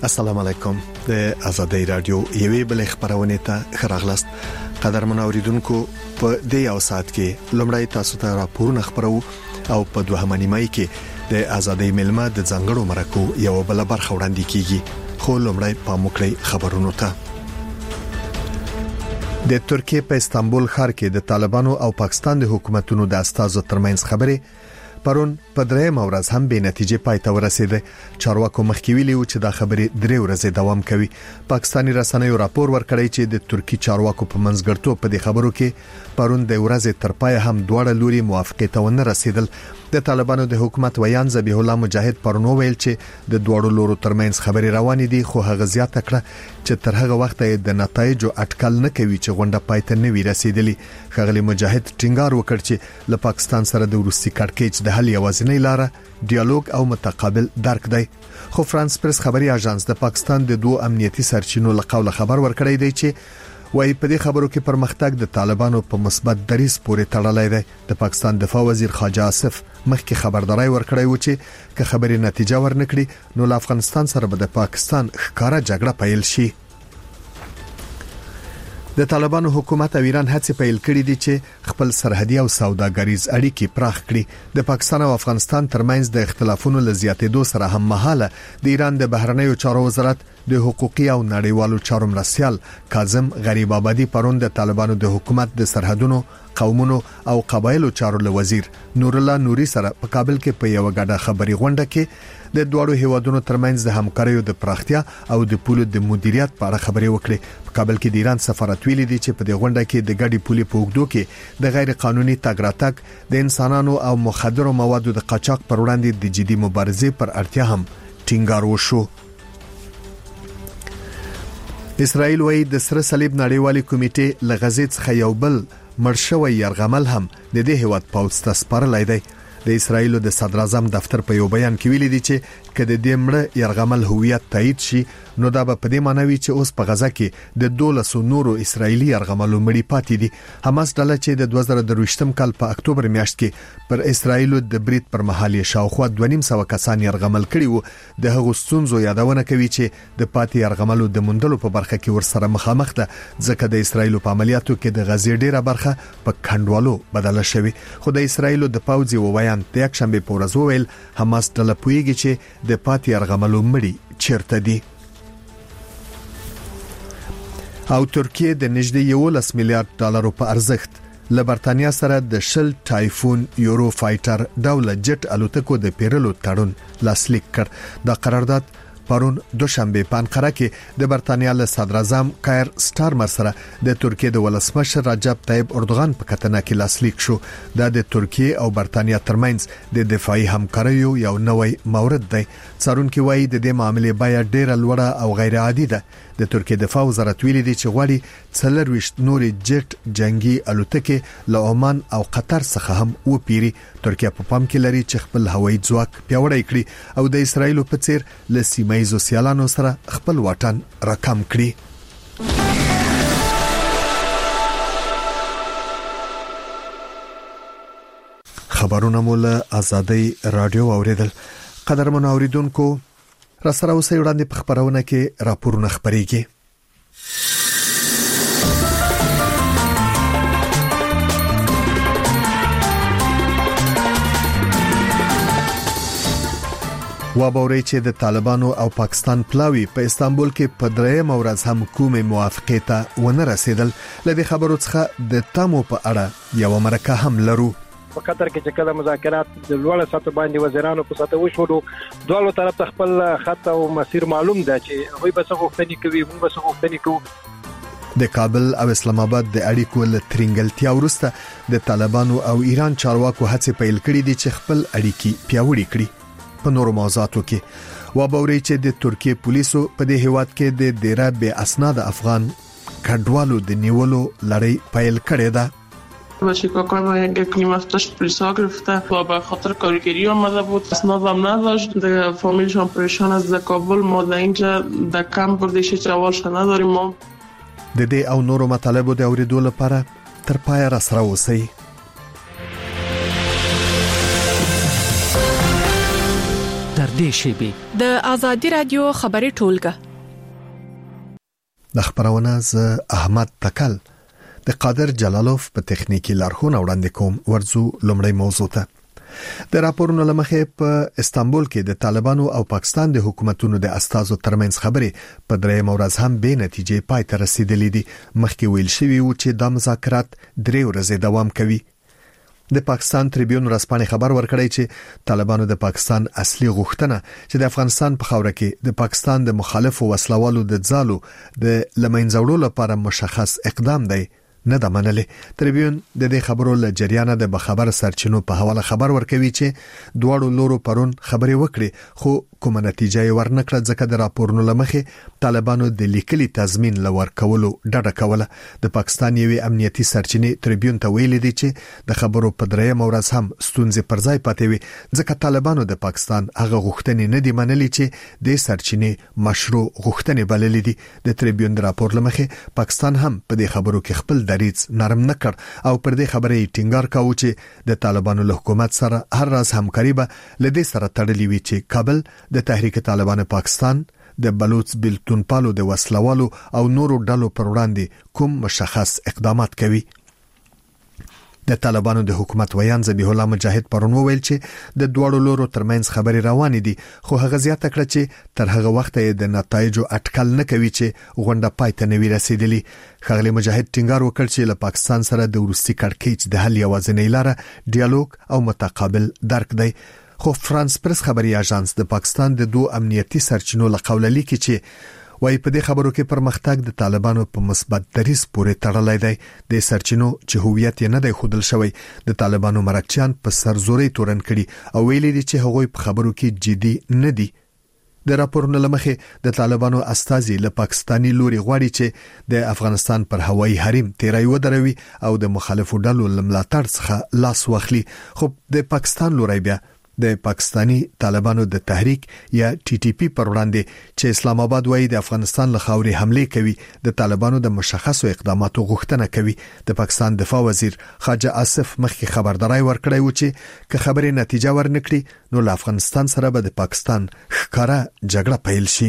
السلام علیکم. د آزادۍ رادیو یوې بل خبرونه ته خراغلاست. قدرمن اوریدونکو په دې یو ساعت کې لومړی تاسو ته راپورونه خبرو او په دوهمه نیمه کې د آزادۍ ملما د ځنګړو مرکو یو بل برخه وړاندې کیږي. خو لومړی په مخکړی خبرونو ته. د ترکیه په استانبول ښار کې د طالبانو او پاکستان د حکومتونو د استازو ترمنځ خبرې پرون په درېم ورځ هم به نتیجه پای ته ورسیده. چارواکو مخکې ویلي و چې دا خبرې 3 ورځې دوام کوي. پاکستاني رسنیو راپور ورکړی چې د ترکی چارواکو په منځګړتوب په دې خبرو کې پرون د ورځې تر پای هم دواړه لوري موافقت ونه رسیدل. د طالبانو د حکومت ویان ذبیح الله مجاهد پرونو ویل چې د دوړو لورو ترمنځ خبرې روانې دي، خو هغه زیاته کړه چې تر هغه وخت د نتایجو اټکل نه کوي چې غونډه پای ته نه وي رسیدلې. خغلی مجاهد ټینګار وکړ چې له پاکستان سره د روسي کړکېچ د حل یوازینۍ لاره ډیالوګ او متقابل درک دی. خو فرانس پریس خبري اژانس د پاکستان د دوه امنیتي سرچینو له قوله خبر ورکړی دی چې وای په دې خبرو کې پرمختګ د طالبانو په مثبت دریځ پورې تړلی دی. د پاکستان دفاع وزیر خواجه آصف مخکې خبرداري ورکړی و چې که خبرې نتیجه ورنکړي نو له افغانستان سره به د پاکستان ښکارا جګړه پیل شي. د طالبانو حکومت او ایران هڅې پیل کړې دي چې خپل سرحدي او سوداګریز اړیکې پراخ کړي. د پاکستان او افغانستان ترمنځ د اختلافونو لزیاتېدو سره هم مهاله د ایران د بهرنیو چارو وزارت د حقوقي او نړیوالو چارو مرستیال کاظم غریب آبادی پرون د طالبانو د حکومت د سرحدونو قومونو او قبایلو چارو له وزیر نور الله نوري سره په کابل کې په یو غډه خبري غونډه کې د دوړو هیوادونو ترمنځ د همکاریو د پراختیا او د پولو د مدیریت په اړه خبري وکړي. په کابل کې د ایران سفارت ویلي دی چې په دې غونډه کې د ګډي پولي په وګړو کې د غیر قانوني تګ راتګ د انسانانو او مخدرو موادو د قاچاق پر وړاندې د جدي مبارزې پر اړتیا هم ټینګار وشو. اسرائیل وايي د سره صلیب نړیوالي کمیټې لغزې څخه یو بل مرشوي يرغمل هم د دې هیواد پاوڅ ته سپارلای دی. د اسرائیل د صدر اعظم دفتر په یو بیان کې ویلي دی چې کله د مړ يرغمل هویت تایید شي نو دا به په دې معنی وي چې اوس په غزا کې د 1200 نورو اسرایلی يرغملو مړي پاتې دي. حماس ډله چې د 2023م کال په اکتوبر میاشت کې پر اسرائیل د برید پر مهال شاوخوا 250 کسان يرغمل کړي وو. د هغو ستونزو یادونه کوي چې د پاتې يرغملو د مندلو په برخه کې ورسره مخامخ ده ځکه د اسرائیل په عملیاتو کې د غزې ډیره برخه په کندوالو بدله شوی. خو د اسرائیل د پوځي وویان د یک شنبه په ورځ وویل حماس ډله پویږي چې د پاتې يرغملو مړي چیرته دي. او ترکیه د نږدې 11 میلیارډ ډالرو په ارزښت له برتانیا سره د شل ټایفون یورو فایټر ډول جټ الوتکو د پیرلو تړون لاسلیک کړ. دا قرارداد پرون دوشنبه په انقره کې د برتانیا له صدر اعظم کایر سټارمر سره د ترکیه د ولسمشر رجب طیب اردوغان په کتنه کې لاسلیک شو. دا د ترکیه او برتانیا ترمنځ د دفاعي همکاریو یو نوی مورد دی. څارونکو وايي د دې معاملې بیا ډیره لوړه او غیر عادي ده. د ترکیه دفاع وزارت ویلي دی چې غواړي 24 نورې جټ جنگي الوتکې له عمان او قطر څخه هم وپیري. ترکیه په پام کې لري چې خپل هوایي ځواک پیاوړی کړي او د اسرایل په څیر له سیمایي سیالانو سره خپل واټن راکم کړي. خبرونه مول آزادۍ رادیو اوریدل. قدرمن اوریدونکو را سره اوسئ وړاندې په خبرونه کې راپورونه خبريږي. وابوري چې د طالبانو او پاکستان پلاوی په استانبول کې په درېم ورځ هم کومه موافقت ونه رسیدل. لدې خبرو څخه د تمو په اړه یو مرکه هم لرو. په قطر کې چې کله مذاکرات د لوړ سطح باندې وزیرانو په سطح وشولو دوه طرف ته خپل خط او مسیر معلوم ده چې هغه به څه غوښتنې کوي، موږ به څه غوښتنې کوو. د کابل او اسلام آباد د اړیکو له ترنګلتیا وروسته د طالبانو او ایران چارواکو هڅې پیل کړې دي چې خپل اړیکې پیاوړې کړي. په نورو موضوعاتو کې وابوري چې د ترکیه پولیسو په دې هیواد کې د ډیره بې اسناد افغان کډوالو د نیولو لړۍ پیل کړې ده. Bashikokova یک کلمه داشت پلیسا گرفته و به خاطر کارگری آمده بود اسنادم نداشت. در فامیلشان پریشان از کابل ما در اینجا در کمپ بردیش جوالش نداریم. ما د دې او نورو مطالبو د اوریدو لپاره تر پای را سره اوسئ. در نږدې شي. د ازادي رادیو خبري ټولګه د خبرونه ز احمد تکل د قادر جلالوف په تخنیکی لارښوونه وړاندې کوم. ورزو لومړی موضوع ته. د راپورونو لمخې په استانبول کې د طالبانو او پاکستان د حکومتونو د استازو ترمنځ خبرې په درېیم ورځ هم به نتیجې پای ته رسیدلې دي. مخکې ویل شوی و چې د مذاکرات 3 ورځې دوام کوي. د پاکستان تریبیون ورځپاڼې خبر ورکړی چې طالبانو د پاکستان اصلي غوښتنه چې د افغانستان په خاوره کې د پاکستان د مخالفو وسلوالو د ځالو د لمنځوړو لپاره مشخص اقدام دی نه د منلې. تریبیون د دې خبرو له جریانه د بخبر سرچینو په حواله خبر ورکوي چې دواړو لورو پرون خبرې وکړي خو کومه نتیجه یې ورنکړه ځکه د راپورونو لمخې طالبانو د لیکلي تضمین لور کولو ډډه کوله. د پاکستان یوې امنیتي سرچینې تریبیون ته ویلي دي چې د خبرو په درېیم ورځ هم ستونزې پر ځای پاتې وي ځکه طالبانو د پاکستان هغه غوښتنې نه دي منلې چې د سرچینې مشروع غوښتنې بللې دي. د تریبیون د راپور لمخې پاکستان هم په دې خبرو کې خپل دریځ نرم نکړ او پر دې خبرې ټینګار کاوه چې د طالبانو له حکومت سره هر راز همکاري به لدې سره تړلې وي چې کابل د تحریک طالبان پاکستان د بلوچ بلتونپالو د وسلوالو او نورو ډلو پر وړاندې کوم مشخص اقدامات کوي. د طالبانو د حکومت ویان ذبیح الله مجاهد پرون وویل چې د دوړو لورو ترمنځ خبرې روانې دي خو هغه زیاته کړه چې تر هغه وخت د نتایجو اټکل نه کوي چې غونډه پای ته نوي رسیدلی. ښاغلی مجاهد ټینګار وکړ چې له پاکستان سره د وروستي کړکېچ د حل یوازینۍ لاره ډیالوګ او متقابل درک دی. خو فرانس پرس خبري اژانس د پاکستان د 2 امنیتي سرچینو له قوله لیکي چې وایي په دې خبرو کې پرمختګ د طالبانو په مثبت دریځ پورې تړلی دی. د سرچینو چې هویت یې نه دی ښودل شوی د طالبانو مرکچیان په سرزوري تورن کړي او ویلي دي چې هغوی په خبرو کې جدي نه دي. د راپورونو لمخې د طالبانو استازي له پاکستاني لوري غواړي چې د افغانستان پر هوایي حریم تیرای ودروي او د مخالفو ډلو لملاتړ څخه لاس واخلي. خو د پاکستان لوري بیا د پاکستانی طالبانو د تحریک یا ټي ټي پی پر وړاندې چې اسلام آباد وایي د افغانستان له خاورې حمله کوي د طالبانو د مشخصو اقداماتو غوښتنه کوي. د پاکستان دفاع وزیر خواجه آصف مخکې خبرداري ورکړی و چې که خبرې نتیجه ورنکړي نو له افغانستان سره به د پاکستان ښکارا جګړه پیل شي.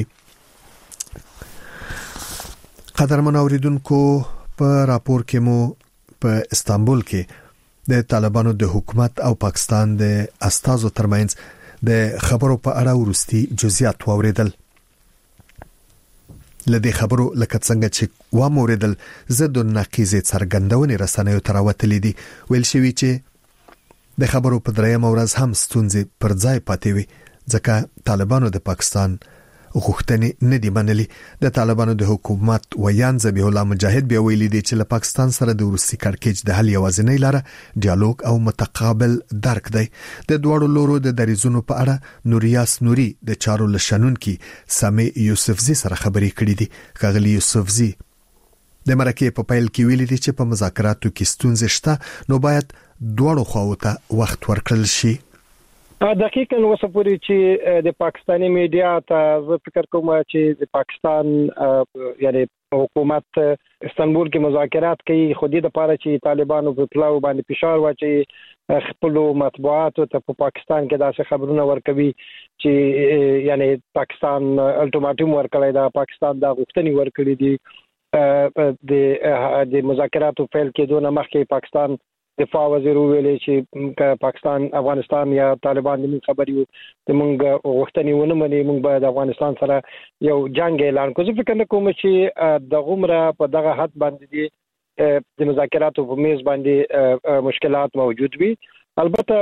قدرمن اوریدونکو په راپور کې مو په استانبول کې د طالبانو د حکومت او پاکستان د استازو ترمنځ د خبرو په اړه ورستي جزئیات واوریدل. لدې خبرو لکه څنګه چې واوریدل زه د نقیزې څرګندونې رسنیو تراوتلې دي. ویل شوی چې د خبرو په درېیم ورځ هم ستونزې پر ځای پاتې وي ځکه طالبانو د پاکستان غوښتنې نه دی منلي. د طالبانو د حکومت ویان ذبیح الله مجاهد بیا ویلي دی چې له پاکستان سره د وروستي کړکېچ د حل یوازینۍ لاره ډیالوګ او متقابل درک دی. د دوړو لورو د دریزونو په اړه نوریاس نوري د چارو لشنونکي سامي یوسفزي سره خبرې کړې دي. ښاغلی یوسفزي د مرکې په پیل کې ویلي دي چې په مذاکراتو کې ستونزې شته نو باید دوړو خواو ته وخت ورکړل شي. دقیقاً اوسه پورې چې د پاکستاني میډیا ته زه فکر کوم چې د پاکستان یعنی حکومت استانبول کې مذاکرات کوي خو دې لپاره چې طالبانو په پلاو باندې فشار واچي خپل مطبوعاتو ته په پاکستان کې داسې خبرونه ورکوي چې یعنی پاکستان الټیماټوم ورکړی دا پاکستان دا غوښتنې ورکړي دي د مذاکراتو فعال کېدو نه مخکې پاکستان دفاع وزیر ویلي چې پاکستان افغانستان یا طالبان د خبرې د موږ غوښتنې ونه مني موږ باید افغانستان سره یو جنگ اعلان کړو. زه فکر نه کوم چې د غومره په دغه حد باندې د مذاکراتو په میز باندې مشکلات موجود وي. البته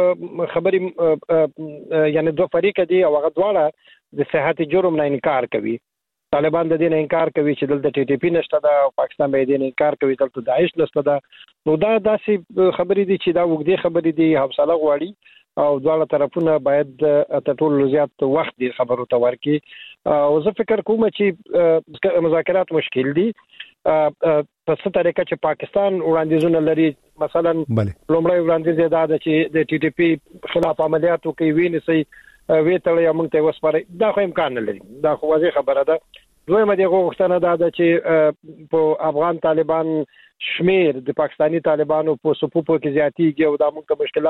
خبرې یعنی دوه فریق دي او هغه دواړه د صحت جرم نه انکار کوي. طالبان د دې نه انکار کوي چې دلته ټي ټي پی نشته دا او پاکستان به دې نه انکار کوي دلته داعش نشته دا. نو دا داسې خبرې دي چې دا وګړي خبرې دي حوصله غواړي او دواړه طرفونه باید د ټول زیات وخت دي خبرو ته ورکړي او زه فکر کوم چې مذاکرات مشکل دي په څه طریقه چې پاکستان وړاندیزونه لري. مثلا لومړی وړاندیز دا ده چې د ټي ټي پی خلاف عملیاتو کوي ویني وی تړي موږ ته وسپاري دا خو امکان نه لري. دا خو واضح خبره ده. دویمه دغه غوښتنه ده چې په افغان طالبان شمیر د پاکستانی طالبانو په صفوفو کې زیاتیږي او دا موږ ته مشکلات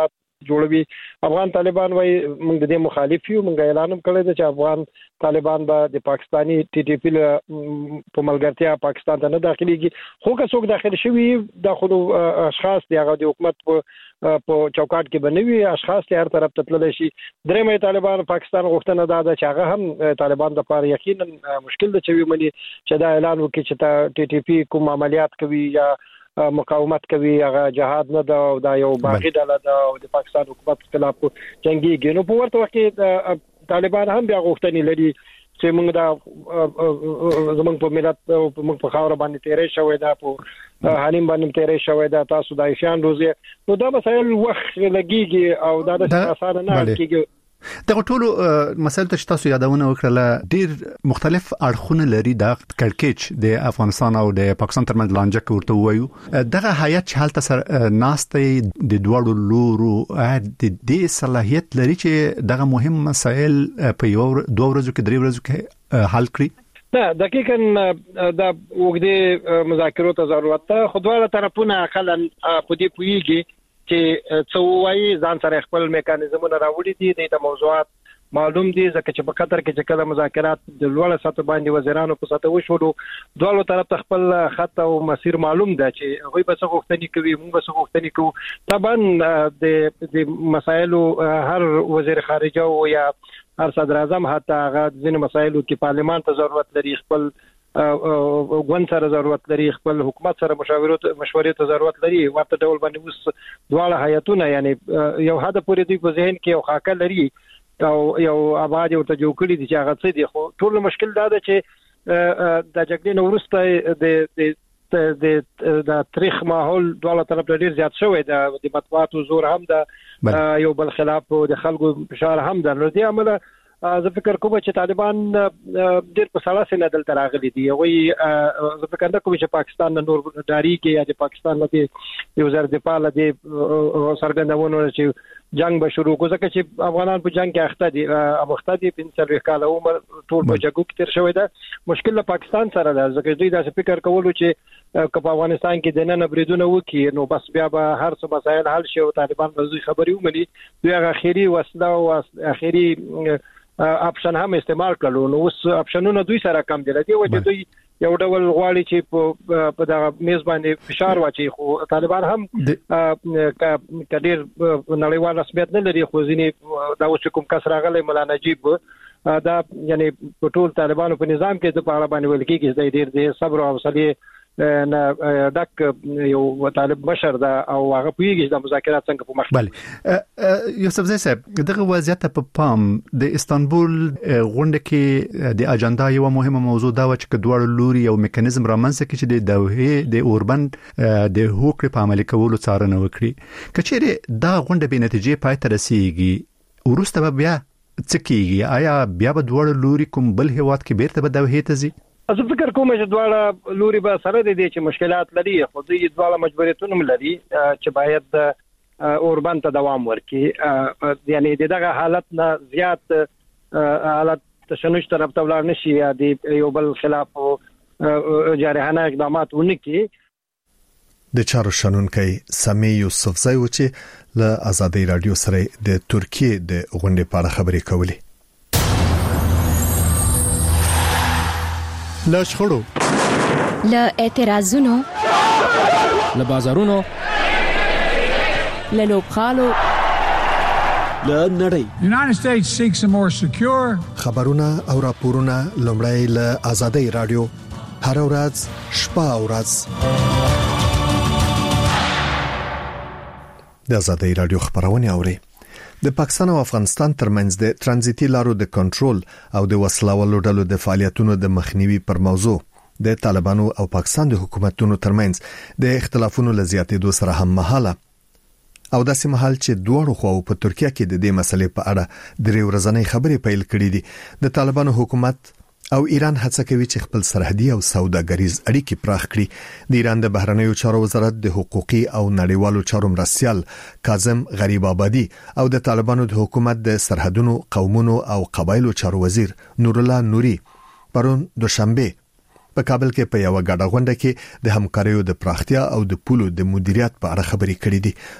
جوړوي. افغان طالبان وایي موږ د دې مخالف یو، موږ اعلان هم کړی دی چې افغان طالبان به د پاکستانی ټي ټي پی په ملګرتیا پاکستان ته نه داخليږي. خو که څوک داخل شوي د خود اشخاص دی هغه د حکومت په چوکاټ کې بنوي اشخاص ته هر طرف ته تللی شي. درېمه طالبان پاکستان غوښتنه ده چې هغه هم طالبان د لپاره یقینا مشکل ده چې ومني چې دا اعلان وکړي چې ټي ټي پی کوم عملیات کوي یا مقاومت کوي، هغه جهاد نه ده او دا یو باغی ډله ده او د پاکستان حکومت خلاف جنگيږي. نو په ورته وخت کې طالبان هم بیا غوښتنې لري چې موږ دا زمونږ په ملت او موږ په خاور باندې تیرې شوې ده، په حالیم باندې تیرې شوې ده، تاسو د ایشان روزي. نو دا مسایل وخت لګيږي او دا د اسانه نه کیږي. دغه ټولو مسایل ته تاسو یادونه وکړه ډیر مختلف اړخونه لري د کړکېچ د افغانستان او د پاکستان ترمنځ لانجه ورته وایو. دغه هیئت چې حالت سره ناشته د دوړو لورو د دې صلاحیت لري چې دغه مهم مسایل په یو دوه ورځو کې درې ورځو کې حل کړي. نه دقیقاً دا وګړي مذاکرات ضرورت ته خودواله طرفونه اقلا په دې پویږي چې څووي ځان سره خپل میکانیزمونه راوړي دي د موضوعات معلوم دي ځکه چې په قطر کې چې کله مذاکرات د لوړ سطح باندې وزیرانو په سطح وشولو دوه طرف ته خپل خط او مسیر معلوم ده چې هغه به څه غوښتنې کوي، موږ به څه غوښتنې کوو. طبعا د مسایلو هر وزیر خارجه او یا هر صدر اعظم حتی هغه ځینې مسایلو کې پارلمان ته ضرورت لري، خپل غون سره ضرورت لري، خپل حکومت سره مشورې ته ضرورت لري. ورته ډول باندې اوس دواړه هیئتونه یعنی یو هدا پورې دوی په ذهن کې یو خاکه لري او یو آباد ورته جوړ کړی دي چې هغه څه دي. خو ټول مشکل دا ده چې د جګړې نو وروسته د تاریخ ماحول دواړه طرف ډیر زیات شوی د مطبوعاتو زور هم د یو بل خلاف د خلکو فشار هم د نو دي عمله. زه فکر کوم چې طالبان ډېر په سړه سینه دلته راغلي دي. زه فکر نه کوم چې پاکستان نور داری کې یا د پاکستان له یو زر د پاله د سرګندونو چې جنگ به شروع کو ځکه چې افغانان په جنگ کې اخته دي په 40 کال عمر ټول په جګړو کې تیر شوی ده. مشکل له پاکستان سره ده ځکه دوی دا فکر کولو چې په افغانستان کې د نن بریدونه وکي نو بس بیا به هر څه مسایل حل شي او طالبان به دوی خبري ومني. دوی هغه اخیری وسله او اخیری اپشن هم استعمال کړو. نو اوس اپشنونه دوی سره کم دي لدی و چې دوی یو ډول غواړي چې په دغه میز باندې فشار واچي. خو طالبان هم کډیر نړیوال رسمیت نه لري. خو ځینې دا اوس کوم کس راغلی مولا نجیب دا یعنی په ټول طالبانو په نظام کې د پاره باندې ویل کېږي چې ډیر د صبر او حوصله نه ډک یو طالب بشر دا او هغه پیږي د مذاکرات څنګه په مخ. بله یوسف زئی صاحب دغه وضعیت په پام د استانبول غونډه کې د اجنډا یو مهمه موضوع دا و چې دوه لوري یو میکانیزم رامنځته کړي چې د دوحه د اوربند د هوکړې په عملي کولو څارنه وکړي. کچېره دا غونډه به نتیجې پای ته رسیږي ورسته بیا څه کیږي؟ آیا بیا به دوه لوري کوم بل هیواد کې بیرته به دوحه ته ځي؟ زه فکر کوم چې دواړه لوري به سره دي چې مشکلات لري خو دوی دواړه مجبوریتونه لري چې باید اوربند ته دوام ورکړي. یعنی دغه حالت نه زیات حالت تشنج طرف ته ولاړ نشي یا د یو بل خلاف جارحانه اقدامات ونکړي. د چارو شنونکي سامي یوسفزئی و چې له آزادۍ رادیو سره د ترکیه د غونډې په اړه خبرې کولې. له شخړو، له اعتراضونو، له بازارونو، له لوبخالو، له نړۍ. United States seeks a more secure. خبرونه او راپورونه لومړی له آزادۍ رادیو هر ورځ شپه او ورځ د آزادۍ رادیو خبرونه اوري. د پاکستان او افغانستان ترمنځ د ترانزیتي لارو د کنټرول او د وسلوالو ډلو د فعالیتونو د مخنیوي پر موضوع د طالبانو او پاکستان د حکومتونو ترمنځ د اختلافونو لزیاتېدو سره هم مهاله او داسې مهال چې دوه خو په ترکیه کې د دې مسلې په اړه درې ورځې خبرې پیل کړې دي. د طالبانو حکومت او ایران هڅه کوي چې خپل سرحدي او سوداګریز اړیکې پراخ کړي. د ایران د بهرنیو چارو وزارت د حقوقي او نړیوالو چارو مرستیال کاظم غریب آبادی او د طالبانو د حکومت د سرحدونو قومونو او قبایلو چارو وزیر نور الله نوري پرون دوشنبه په کابل کې په یو غاډه غونډه کې د همکاریو د پراختیا او د پولو د مدیریت په اړه خبرې کړې دي.